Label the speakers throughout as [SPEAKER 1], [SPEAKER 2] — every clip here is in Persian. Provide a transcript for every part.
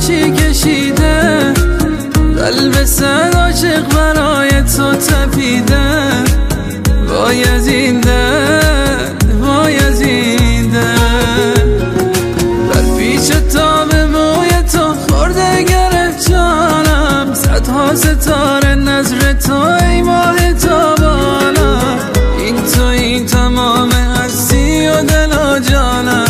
[SPEAKER 1] چی کشیده، قلب صد عاشق برای تو تپیده. وای از این درد، وای از این درد، بر پیچ تاب موی تو خورده گره جانم. صدها ستاره نظر تو ای ماه تابانم. این تو، این تمام هستی و دل و جانم.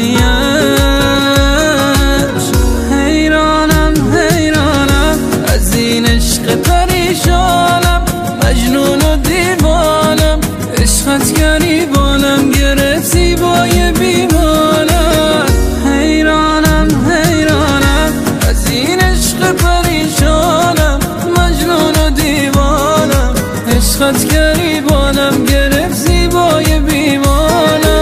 [SPEAKER 1] حیرانم حیرانم از این عشق پریشانم، مجنون و دیوانم. عشقت گریبانم گرفت زیبای بیمانم. حیرانم حیرانم از این عشق پریشانم، مجنون و دیوانم. عشقت گریبانم گرفت زیبای بیمانم.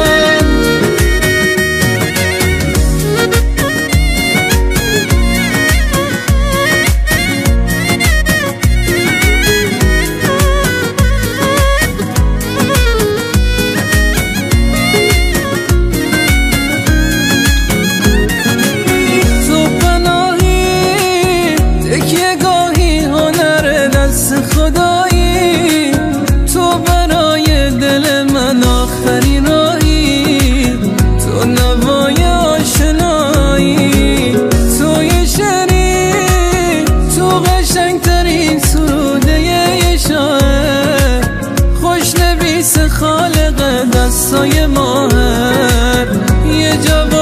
[SPEAKER 1] خدایی تو برای دل من آخرین راهی، تو نوای آشنایی، تو یه شعری، تو قشنگترین سروده یه شاعر، خوش نویس خالق دستای ماهر. یه جواب